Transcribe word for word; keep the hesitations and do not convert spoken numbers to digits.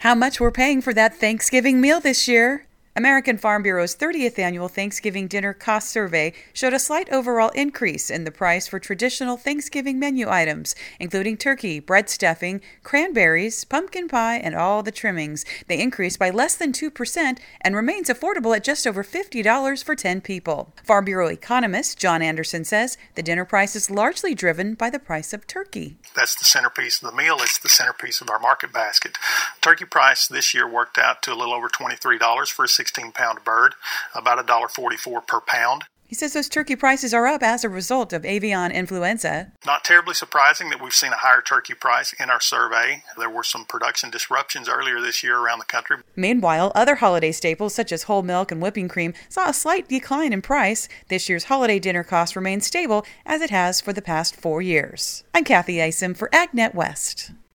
how much we're paying for that Thanksgiving meal this year. American Farm Bureau's thirtieth Annual Thanksgiving Dinner Cost Survey showed a slight overall increase in the price for traditional Thanksgiving menu items, including turkey, bread stuffing, cranberries, pumpkin pie, and all the trimmings. They increased by less than two percent and remains affordable at just over fifty dollars for ten people. Farm Bureau economist John Anderson says the dinner price is largely driven by the price of turkey. That's the centerpiece of the meal. It's the centerpiece of our market basket. Turkey price this year worked out to a little over twenty-three dollars for a sixteen-pound bird, about one dollar forty-four per pound. He says those turkey prices are up as a result of avian influenza. Not terribly surprising that we've seen a higher turkey price in our survey. There were some production disruptions earlier this year around the country. Meanwhile, other holiday staples such as whole milk and whipping cream saw a slight decline in price. This year's holiday dinner cost remains stable as it has for the past four years. I'm Kathy Isom for AgNet West.